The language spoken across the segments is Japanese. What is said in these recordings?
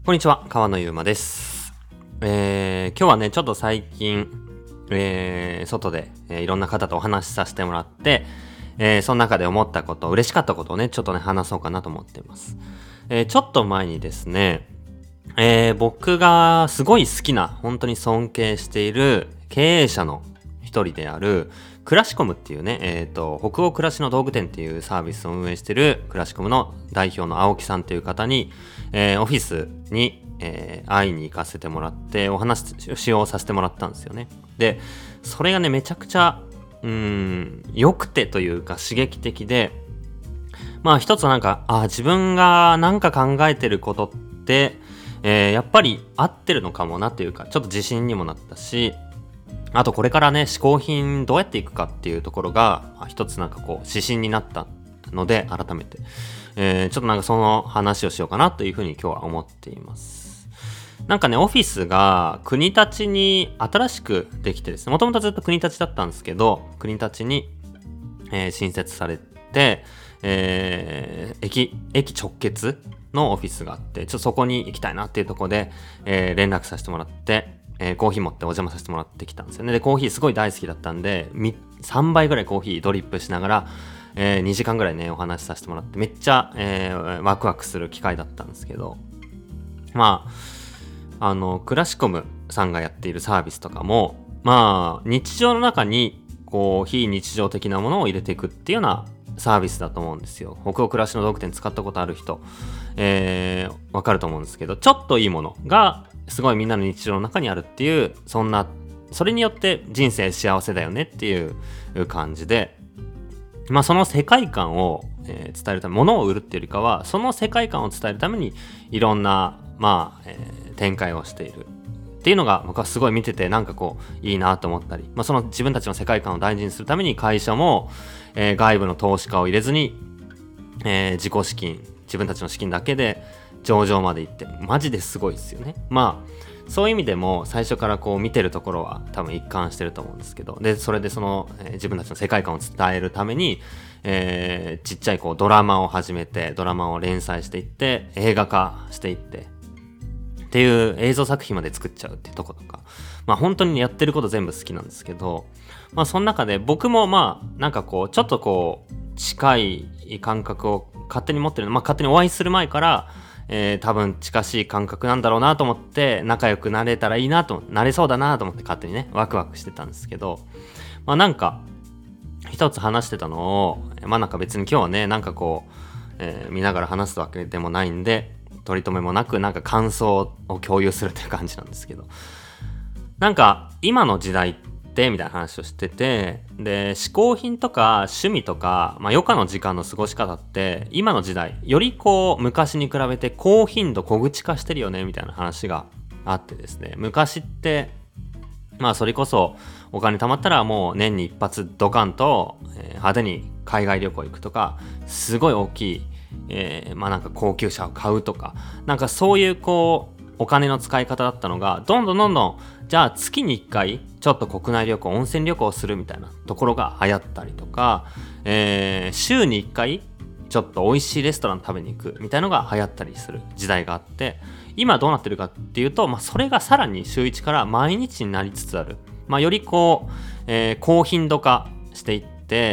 こんにちは、川野ゆうまです。今日はね、ちょっと最近、外で、いろんな方とお話しさせてもらって、その中で思ったこと、嬉しかったことをね、ちょっとね、話そうかなと思っています。ちょっと前にですね、僕がすごい好きな、本当に尊敬している経営者の一人である、クラシコムっていうね、北欧暮らしの道具店っていうサービスを運営しているクラシコムの代表の青木さんという方に、オフィスに、会いに行かせてもらってお話をさせてもらったんですよね。で、それがね、めちゃくちゃ良くてというか刺激的で、まあ一つなんか、自分がなんか考えてることって、やっぱり合ってるのかもなというか、ちょっと自信にもなったし、あとこれからね、嗜好品どうやっていくかっていうところが、一つなんかこう指針になったので、改めて、ちょっとなんかその話をしようかなというふうに今日は思っています。なんかね、オフィスが国立に新しくできてですね、もともとずっと国立だったんですけど、国立に、新設されて、駅直結のオフィスがあって、ちょっとそこに行きたいなっていうところで、連絡させてもらって、コーヒー持ってお邪魔させてもらってきたんですよね。で、コーヒーすごい大好きだったんで、3倍ぐらいコーヒードリップしながら、2時間ぐらいね、お話しさせてもらって、めっちゃ、ワクワクする機会だったんですけど、まあ、クラシコムさんがやっているサービスとかも、まあ、日常の中に、こう、非日常的なものを入れていくっていうようなサービスだと思うんですよ。北欧暮らしの道具店使ったことある人、わかると思うんですけど、ちょっといいものが、すごいみんなの日常の中にあるっていう、それによって人生幸せだよねっていう感じで、まあその世界観を、伝えるため、物を売るっていうよりかは、その世界観を伝えるために、いろんな、展開をしている。っていうのが僕はすごい見ててなんかこういいなと思ったり、その自分たちの世界観を大事にするために会社も、外部の投資家を入れずに、自己資金、自分たちの資金だけで上場まで行って、マジですごいですよね。そういう意味でも最初からこう見てるところは多分一貫してると思うんですけど、でそれでその、自分たちの世界観を伝えるために、ちっちゃいこうドラマを始めて、ドラマを連載していって映画化していってっていう映像作品まで作っちゃうっていうとことか、本当にやってること全部好きなんですけど、その中で僕もなんかこうちょっとこう近い感覚を勝手に持ってるの、勝手にお会いする前から、多分近しい感覚なんだろうなと思って仲良くなれたらいいなと、なれそうだなと思って勝手にねワクワクしてたんですけど、なんか一つ話してたのを、なんか別に今日はねなんかこう、見ながら話すわけでもないんで取り留めもなくなんか感想を共有するっていう感じなんですけど、なんか今の時代ってみたいな話をしてて、で嗜好品とか趣味とか、余暇の時間の過ごし方って今の時代よりこう昔に比べて高頻度小口化してるよねみたいな話があってですね、昔ってそれこそお金貯まったらもう年に一発ドカンと、派手に海外旅行行くとか、すごい大きいなんか高級車を買うとか、なんかそういうこうお金の使い方だったのがどんどんじゃあ月に1回ちょっと国内旅行、温泉旅行をするみたいなところが流行ったりとか、週に1回ちょっと美味しいレストラン食べに行くみたいなのが流行ったりする時代があって、今どうなってるかっていうと、それがさらに週1から毎日になりつつある、よりこう、高頻度化していって、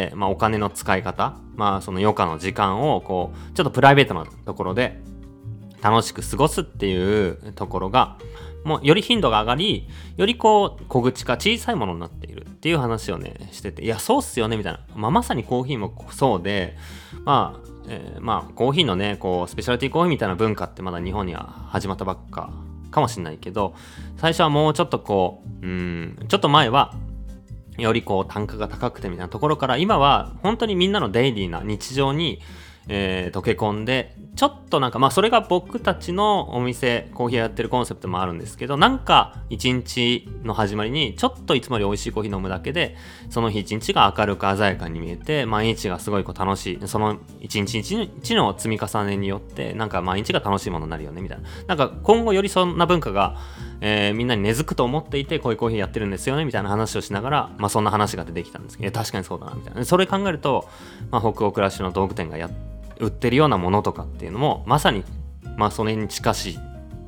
お金の使い方、その余暇の時間をこうちょっとプライベートなところで楽しく過ごすっていうところがもうより頻度が上がり、よりこう小口化小さいものになっているっていう話をねしてて、いやそうっすよねみたいな、まさにコーヒーもそうで、コーヒーのねこうスペシャリティコーヒーみたいな文化ってまだ日本には始まったばっかかもしれないけど、最初はもうちょっとこうちょっと前はよりこう単価が高くてみたいなところから、今は本当にみんなのデイリーな日常に、溶け込んで、ちょっとなんかそれが僕たちのお店コーヒーやってるコンセプトもあるんですけど、なんか一日の始まりにちょっといつもより美味しいコーヒー飲むだけでその日一日が明るく鮮やかに見えて、毎日がすごいこう楽しい、その一日一日の積み重ねによってなんか毎日が楽しいものになるよねみたいな、なんか今後よりそんな文化が、みんなに根付くと思っていて、こういうコーヒーやってるんですよねみたいな話をしながら、そんな話が出てきたんですけど、確かにそうだなみたいな、それ考えると、北欧暮らしの道具店が売ってるようなものとかっていうのもまさにそれに近しい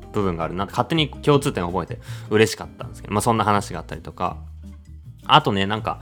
部分があるなって勝手に共通点を覚えて嬉しかったんですけど、まあそんな話があったりとか、あとね、なんか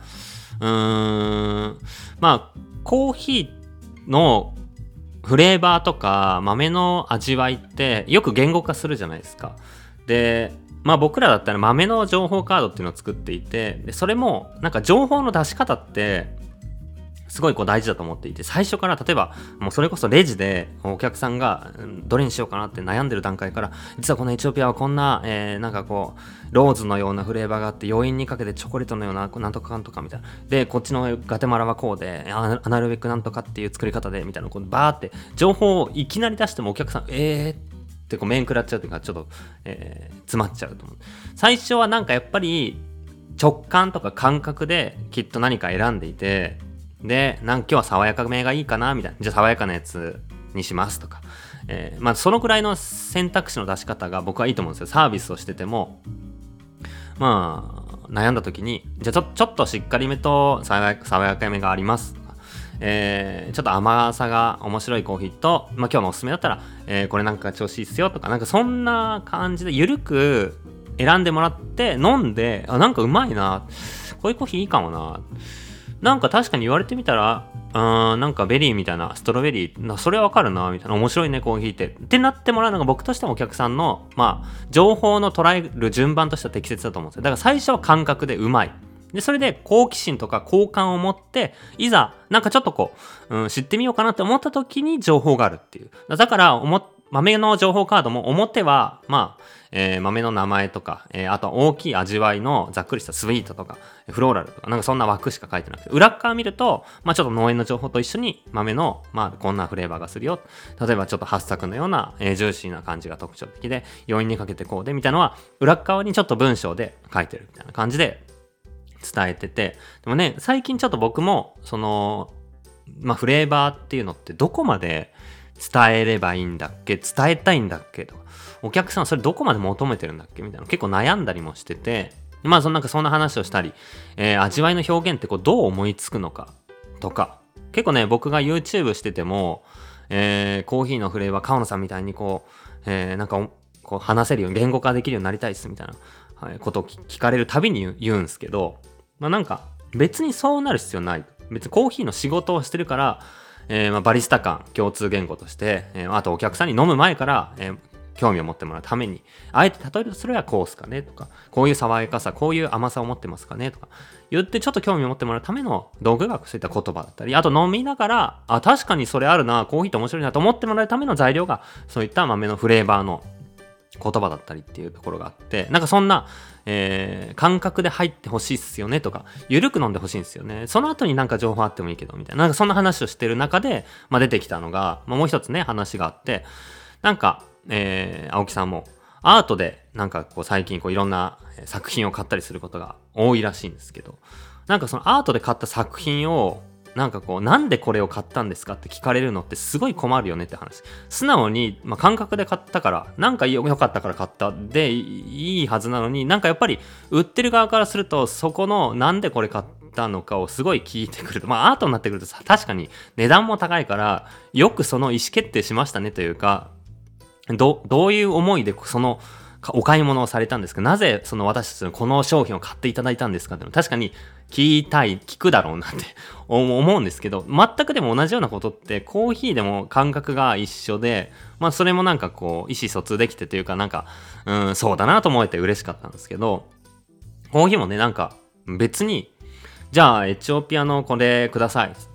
まあコーヒーのフレーバーとか豆の味わいってよく言語化するじゃないですか。で、まあ僕らだったら豆の情報カードっていうのを作っていて、でそれもなんか情報の出し方ってすごいこう大事だと思っていて、最初から例えばもうそれこそレジでお客さんがどれにしようかなって悩んでる段階から、実はこのエチオピアはこんな、なんかこうローズのようなフレーバーがあって、余韻にかけてチョコレートのようななんとかかんとかみたいな、でこっちのガテマラはこうでアナルベックなんとかっていう作り方でみたいな、こうバーって情報をいきなり出してもお客さんってこう面食らっちゃうというか、ちょっと、詰まっちゃうと思う。最初はなんかやっぱり直感とか感覚できっと何か選んでいて、でなんか今日は爽やかめがいいかなみたいな、じゃあ爽やかなやつにしますとか、まあそのくらいの選択肢の出し方が僕はいいと思うんですよ。サービスをしててもまあ悩んだ時に、じゃあちょっとしっかりめと爽やかめがありますとか、ちょっと甘さが面白いコーヒーと、まあ今日のおすすめだったら、これなんか調子いいっすよとか、なんかそんな感じでゆるく選んでもらって飲んで、なんかうまいな、こういうコーヒーいいかもな、なんか確かに言われてみたら、なんかベリーみたいな、ストロベリー、それはわかるな、みたいな、面白いね、コーヒーってなってもらうのが僕としてもお客さんの、まあ、情報の捉える順番としては適切だと思うんですよ。だから最初は感覚でうまい。で、それで好奇心とか好感を持って、いざ、なんかちょっとこう、知ってみようかなって思った時に情報があるっていう。だから豆の情報カードも表は、まあ、豆の名前とか、あとは大きい味わいのざっくりしたスイートとか、フローラルとか、なんかそんな枠しか書いてなくて、裏側見ると、まあちょっと農園の情報と一緒に豆の、まあこんなフレーバーがするよ。例えばちょっと八朔のような、ジューシーな感じが特徴的で、余韻にかけてこうで、みたいなのは、裏側にちょっと文章で書いてるみたいな感じで伝えてて、でもね、最近ちょっと僕も、まあフレーバーっていうのってどこまで伝えればいいんだっけ、伝えたいんだっけとか、お客さんはそれどこまで求めてるんだっけみたいな、結構悩んだりもしてて、まあなんかそんな話をしたり、味わいの表現ってこうどう思いつくのかとか、結構ね僕が YouTube してても、コーヒーのフレーバー川野さんみたいにこう、なんかこう話せるように言語化できるようになりたいですみたいな、ことを聞かれるたびに言うんですけど、まあなんか別にそうなる必要ない。別にコーヒーの仕事をしてるから、まあ、バリスタ間共通言語として、あとお客さんに飲む前から、興味を持ってもらうために、あえて例えるとそれはこうすかねとか、こういう爽やかさ、こういう甘さを持ってますかねとか言ってちょっと興味を持ってもらうための道具がそういった言葉だったり、あと飲みながら、確かにそれあるな、コーヒーって面白いなと思ってもらうための材料がそういった豆のフレーバーの言葉だったりっていうところがあって、なんかそんな、感覚で入ってほしいっすよねとか、ゆるく飲んでほしいんですよね。その後になんか情報あってもいいけどみたいな、なんかそんな話をしてる中で、まあ、出てきたのが、まあ、もう一つね話があって、なんか、青木さんもアートでなんかこう最近こういろんな作品を買ったりすることが多いらしいんですけど、なんかそのアートで買った作品をなんかこうなんでこれを買ったんですかって聞かれるのってすごい困るよねって話。素直に、まあ、感覚で買ったからなんか良かったから買ったでいいはずなのに、なんかやっぱり売ってる側からするとそこのなんでこれ買ったのかをすごい聞いてくると、まあアートになってくるとさ、確かに値段も高いからよくその意思決定しましたねというか、どういう思いでそのお買い物をされたんですか、なぜその私たちのこの商品を買っていただいたんですかっていうの確かに聞くだろうなって思うんですけど、全くでも同じようなことってコーヒーでも感覚が一緒で、まあそれもなんかこう意思疎通できてというか、なんかそうだなと思えて嬉しかったんですけど、コーヒーもねなんか別にじゃあエチオピアのこれくださいっつって、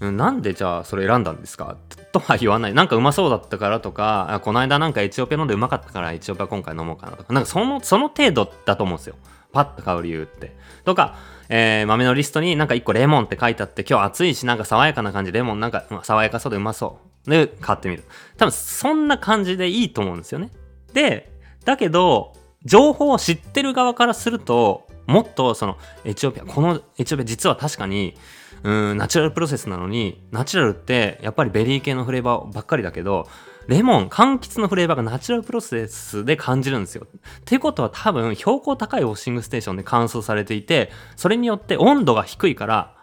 なんでじゃあそれ選んだんですかとは言わない。なんかうまそうだったからとか、この間なんかエチオピア飲んでうまかったからエチオピア今回飲もうかなとか、なんかその程度だと思うんですよ。パッと買う理由って。とか、豆のリストになんか1個レモンって書いてあって、今日暑いしなんか爽やかな感じ、レモンなんか爽やかそうでうまそう。で、買ってみる。多分そんな感じでいいと思うんですよね。で、だけど、情報を知ってる側からすると、もっとこのエチオピア実は確かに、ナチュラルプロセスなのに、ナチュラルってやっぱりベリー系のフレーバーばっかりだけど、レモン、柑橘のフレーバーがナチュラルプロセスで感じるんですよ。っていうことは多分標高高いウォッシングステーションで乾燥されていて、それによって温度が低いから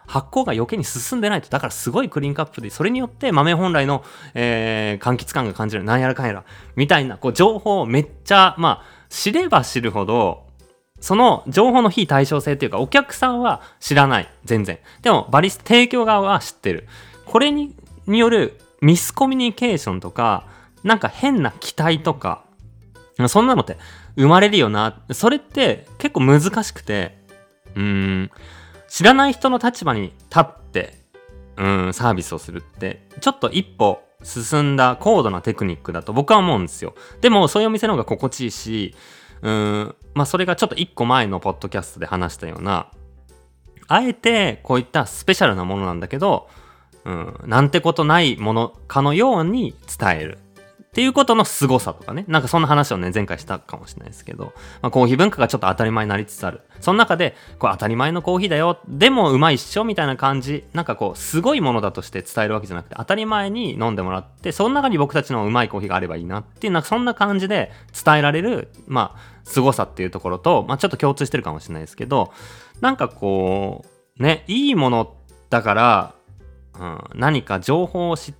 発酵が余計に進んでないと。だからすごいクリーンカップで、それによって豆本来の、柑橘感が感じる、なんやらかんやら、みたいな、こう、情報をめっちゃ、知れば知るほど、その情報の非対称性っていうか、お客さんは知らない。全然。でも、バリスタ提供側は知ってる。これによるミスコミュニケーションとか、なんか変な期待とか、そんなのって生まれるよな。それって結構難しくて、知らない人の立場に立って、サービスをするって、ちょっと一歩進んだ高度なテクニックだと僕は思うんですよ。でも、そういうお店の方が心地いいし、それがちょっと一個前のポッドキャストで話したような、あえてこういったスペシャルなものなんだけど、なんてことないものかのように伝える。っていうことの凄さとかね。なんかそんな話をね、前回したかもしれないですけど、コーヒー文化がちょっと当たり前になりつつある。その中で、これ当たり前のコーヒーだよ。でもうまいっしょみたいな感じ。なんかこう、すごいものだとして伝えるわけじゃなくて、当たり前に飲んでもらって、その中に僕たちのうまいコーヒーがあればいいなっていう、なんかそんな感じで伝えられる、凄さっていうところと、ちょっと共通してるかもしれないですけど、なんかこう、ね、いいものだから、何か情報を知って、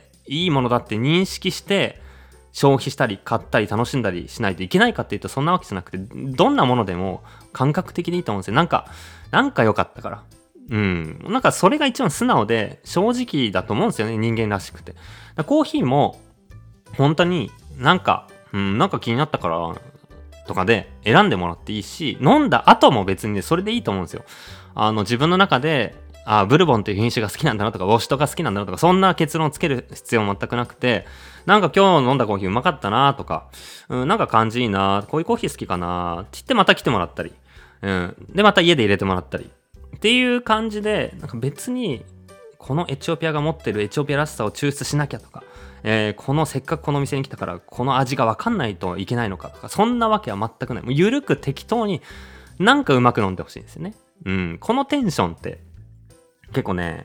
いいものだって認識して、消費したり買ったり楽しんだりしないといけないかっていうとそんなわけじゃなくて、どんなものでも感覚的でいいと思うんですよ。なんか良かったから。なんかそれが一番素直で正直だと思うんですよね、人間らしくて。コーヒーも本当になんか気になったからとかで選んでもらっていいし、飲んだ後も別にね、それでいいと思うんですよ。自分の中でブルボンっていう品種が好きなんだなとか、ウォシュとか好きなんだなとか、そんな結論をつける必要全くなくて、なんか今日飲んだコーヒーうまかったなとか、なんか感じいいな、こういうコーヒー好きかなって言ってまた来てもらったり、でまた家で入れてもらったりっていう感じで、なんか別にこのエチオピアが持ってるエチオピアらしさを抽出しなきゃとか、このせっかくこの店に来たからこの味が分かんないといけないのかとか、そんなわけは全くない。もう緩く適当になんかうまく飲んでほしいんですよね。このテンションって結構ね、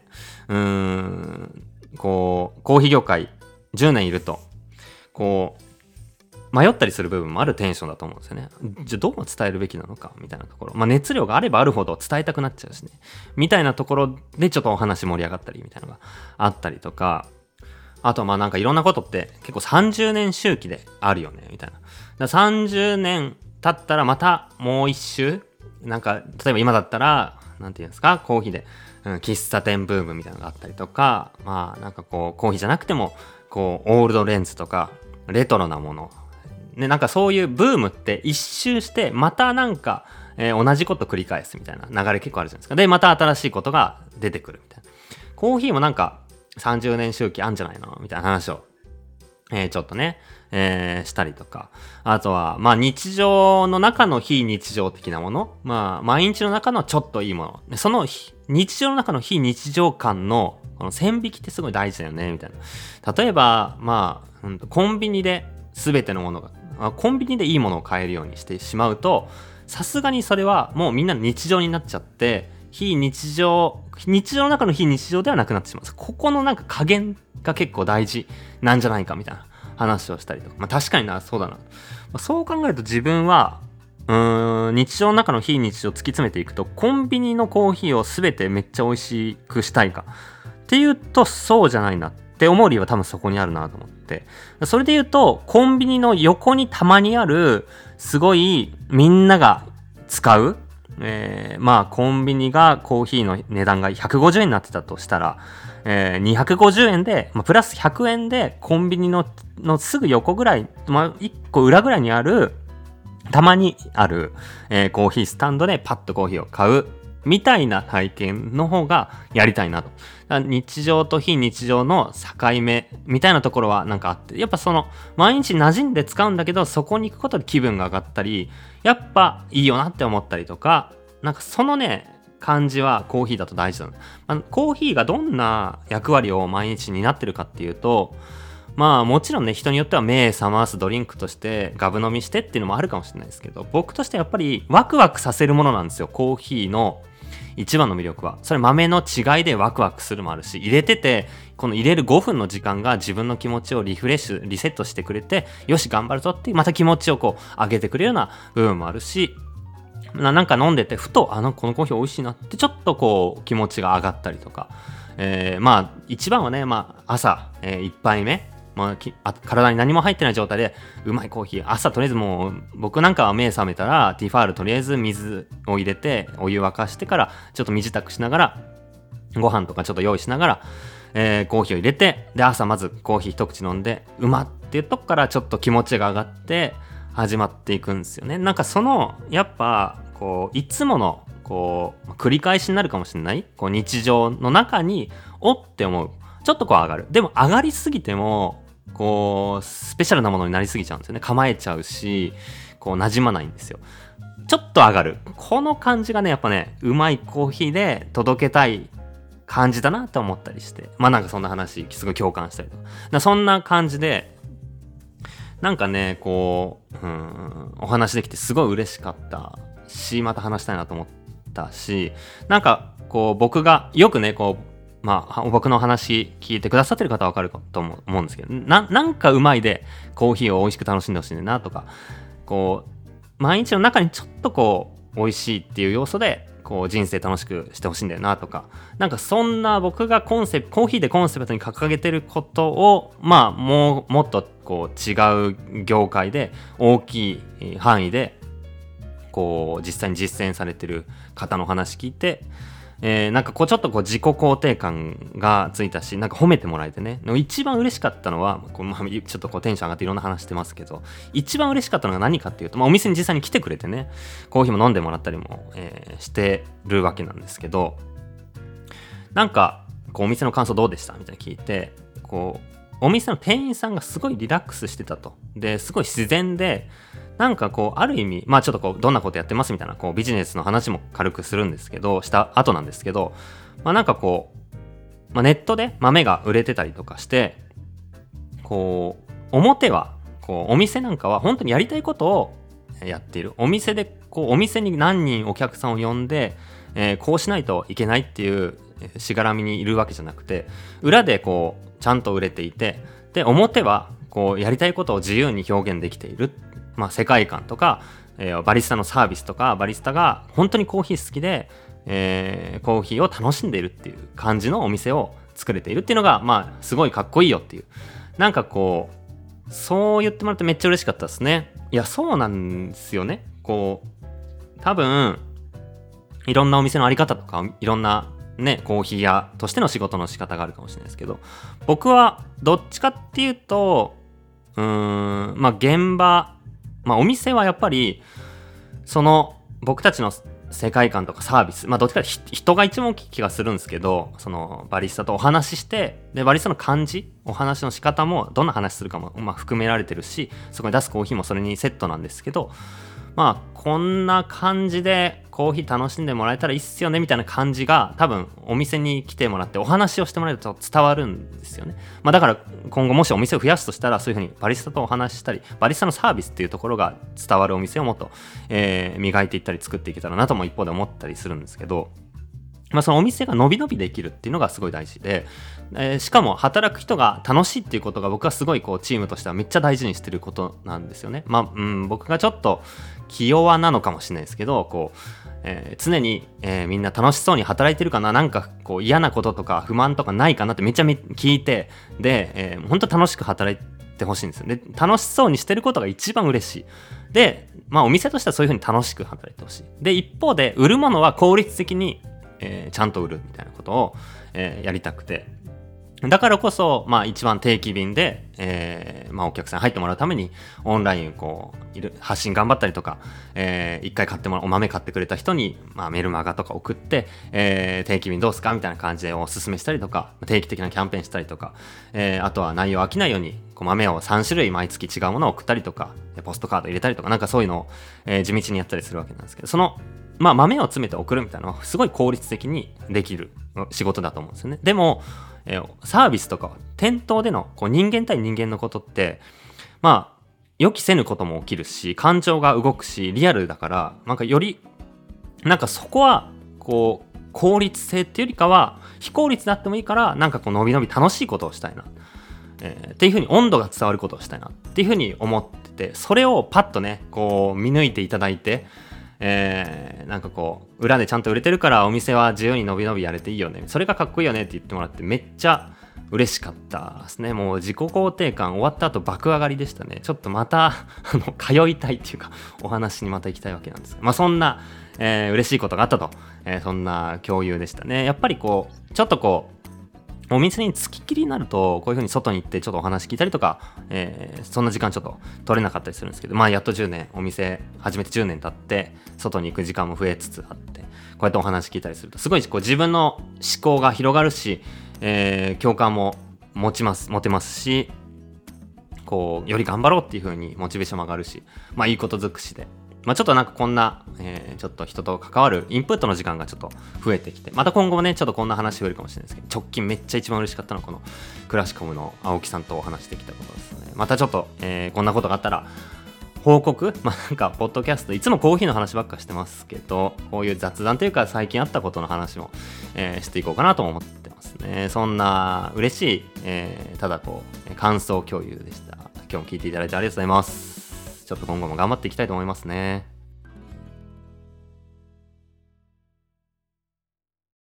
こうコーヒー業界10年いるとこう迷ったりする部分もあるテンションだと思うんですよね。じゃあどう伝えるべきなのかみたいなところ、熱量があればあるほど伝えたくなっちゃうしね、みたいなところでちょっとお話盛り上がったりみたいなのがあったりとか、あとなんかいろんなことって結構30年周期であるよねみたいな。30年経ったらまたもう一周、なんか例えば今だったらなんていうんですか、コーヒーで、喫茶店ブームみたいなのがあったりとか、なんかこうコーヒーじゃなくてもこうオールドレンズとかレトロなものね、なんかそういうブームって一周してまたなんか、同じこと繰り返すみたいな流れ結構あるじゃないですか。でまた新しいことが出てくるみたいな。コーヒーもなんか30年周期あんじゃないのみたいな話を、ちょっとね、したりとか、あとは日常の中の非日常的なもの、毎日の中のちょっといいもの、その日常の中の非日常感のこの線引きってすごい大事だよねみたいな。例えばコンビニで全てのものがコンビニでいいものを買えるようにしてしまうと、さすがにそれはもうみんなの日常になっちゃって、日常の中の非日常ではなくなってしまう。ここのなんか加減が結構大事なんじゃないかみたいな話をしたりとか、確かにな、そうだな、そう考えると自分は日常の中の非日常を突き詰めていくと、コンビニのコーヒーを全てめっちゃ美味しくしたいかっていうとそうじゃないなって思う理由は多分そこにあるなと思って、それで言うとコンビニの横にたまにあるすごいみんなが使うコンビニがコーヒーの値段が150円になってたとしたら、250円で、プラス100円でコンビニのすぐ横ぐらい、1個裏ぐらいにある、たまにある、コーヒースタンドでパッとコーヒーを買うみたいな体験の方がやりたいなと。日常と非日常の境目みたいなところはなんかあって、やっぱその毎日馴染んで使うんだけど、そこに行くことで気分が上がったり、やっぱいいよなって思ったりとか、なんかそのね感じはコーヒーだと大事だな。コーヒーがどんな役割を毎日になってるかっていうと、もちろんね、人によっては目覚ますドリンクとしてガブ飲みしてっていうのもあるかもしれないですけど、僕としてやっぱりワクワクさせるものなんですよ、コーヒーの一番の魅力は。それ豆の違いでワクワクするもあるし、入れててこの入れる5分の時間が自分の気持ちをリフレッシュリセットしてくれて、よし頑張るぞってまた気持ちをこう上げてくれるような部分もあるし、 なんか飲んでてふとこのコーヒー美味しいなってちょっとこう気持ちが上がったりとか、まあ一番はね、まあ朝、1杯目、体に何も入ってない状態でうまいコーヒー、朝とりあえずもう僕なんかは目覚めたらティファールとりあえず水を入れてお湯沸かしてからちょっと身支度しながらご飯とかちょっと用意しながら、コーヒーを入れて、で朝まずコーヒー一口飲んでうまっていうとこからちょっと気持ちが上がって始まっていくんですよね。なんかそのやっぱこういつものこう繰り返しになるかもしれないこう日常の中におって思う、ちょっとこう上がる。でも上がりすぎてもこうスペシャルなものになりすぎちゃうんですよね。構えちゃうしこう馴染まないんですよ。ちょっと上がるこの感じがね、やっぱねうまいコーヒーで届けたい感じだなと思ったりして、まあなんかそんな話すごい共感したりとか、そんな感じでなんかねこうお話できてすごい嬉しかったし、また話したいなと思ったし、なんかこう僕がよくねこう僕の話聞いてくださってる方はわかると思うんですけど、なんかうまいでコーヒーを美味しく楽しんでほしいんだなとか、こう毎日の中にちょっとこう美味しいっていう要素でこう人生楽しくしてほしいんだよなとか、なんかそんな僕がコーヒーでコンセプトに掲げてることをもっとこう違う業界で大きい範囲でこう実際に実践されてる方の話聞いて、なんかこうちょっとこう自己肯定感がついたし、なんか褒めてもらえてね、一番嬉しかったのはちょっとこうテンション上がっていろんな話してますけど、一番嬉しかったのが何かっていうと、お店に実際に来てくれてねコーヒーも飲んでもらったりも、してるわけなんですけど、なんかこうお店の感想どうでしたみたいな聞いて、こうお店の店員さんがすごいリラックスしてたと。ですごい自然で、なんかこうある意味ちょっとこうどんなことやってますみたいなこうビジネスの話も軽くするんですけど、した後なんですけど、なんかこう、ネットで豆が売れてたりとかして、こう表はこうお店なんかは本当にやりたいことをやっている。お店でこうお店に何人お客さんを呼んで、こうしないといけないっていうしがらみにいるわけじゃなくて、裏でこうちゃんと売れていて、で表はこうやりたいことを自由に表現できている。世界観とか、バリスタのサービスとか、バリスタが本当にコーヒー好きで、コーヒーを楽しんでいるっていう感じのお店を作れているっていうのがすごいかっこいいよっていう、なんかこうそう言ってもらってめっちゃ嬉しかったですね。いやそうなんですよね。こう多分いろんなお店のあり方とかいろんなねコーヒー屋としての仕事の仕方があるかもしれないですけど、僕はどっちかっていうと現場お店はやっぱりその僕たちの世界観とかサービス、どっちか人が一番大きい気がするんですけど、そのバリスタとお話しして、でバリスタの感じ、お話の仕方もどんな話するかも含められてるし、そこに出すコーヒーもそれにセットなんですけど、こんな感じでコーヒー楽しんでもらえたらいいっすよねみたいな感じが多分お店に来てもらってお話をしてもらえると伝わるんですよね。だから今後もしお店を増やすとしたらそういう風にバリスタとお話ししたり、バリスタのサービスっていうところが伝わるお店をもっと、磨いていったり作っていけたらなとも一方で思ったりするんですけど、そのお店が伸び伸びできるっていうのがすごい大事で、しかも働く人が楽しいっていうことが僕はすごいこうチームとしてはめっちゃ大事にしてることなんですよね。僕がちょっと気弱なのかもしれないですけど、こう、常に、みんな楽しそうに働いてるかな、なんかこう嫌なこととか不満とかないかなってめっちゃ聞いて、で、本当楽しく働いてほしいんですよ。で楽しそうにしてることが一番嬉しい。でお店としてはそういう風に楽しく働いてほしい。で一方で売るものは効率的にちゃんと売るみたいなことを、やりたくて、だからこそ、一番定期便で、お客さん入ってもらうためにオンラインこう発信頑張ったりとか、一回買ってお豆買ってくれた人に、メルマガとか送って、定期便どうすかみたいな感じでおすすめしたりとか、定期的なキャンペーンしたりとか、あとは内容飽きないようにこう豆を3種類毎月違うものを送ったりとか、ポストカード入れたりとか、なんかそういうのを、地道にやったりするわけなんですけど、その豆を詰めて送るみたいなのはすごい効率的にできる仕事だと思うんですよね。でも、サービスとか店頭でのこう人間対人間のことって予期せぬことも起きるし、感情が動くし、リアルだから、なんかよりなんかそこはこう効率性っていうよりかは非効率であってもいいから、なんかこう伸び伸び楽しいことをしたいな、っていう風に温度が伝わることをしたいなっていう風に思ってて、それをパッとねこう見抜いていただいて、 なんかこう裏でちゃんと売れてるからお店は自由に伸び伸びやれていいよね、それがかっこいいよねって言ってもらってめっちゃ嬉しかったですね。もう自己肯定感終わった後爆上がりでしたね。ちょっとまた通いたいっていうかお話にまた行きたいわけなんですが、そんな、嬉しいことがあったと、そんな共有でしたね。やっぱりこうちょっとこうお店に付きっきりになるとこういう風に外に行ってちょっとお話聞いたりとか、そんな時間ちょっと取れなかったりするんですけど、やっと10年お店始めて10年経って外に行く時間も増えつつあって、こうやってお話聞いたりするとすごいこう自分の思考が広がるし、共感も持てますし、こうより頑張ろうっていう風にモチベーションも上がるし、いいこと尽くしで、ちょっとなんかこんな、ちょっと人と関わるインプットの時間がちょっと増えてきて、また今後もねちょっとこんな話増えるかもしれないですけど、直近めっちゃ一番嬉しかったのはこのクラシコムの青木さんとお話してきたことですね。またちょっと、こんなことがあったら報告、なんかポッドキャストいつもコーヒーの話ばっかしてますけど、こういう雑談というか最近あったことの話も、していこうかなと思ってますね。そんな嬉しい、ただこう感想共有でした。今日も聞いていただいてありがとうございます。ちょっと今後も頑張っていきたいと思いますね。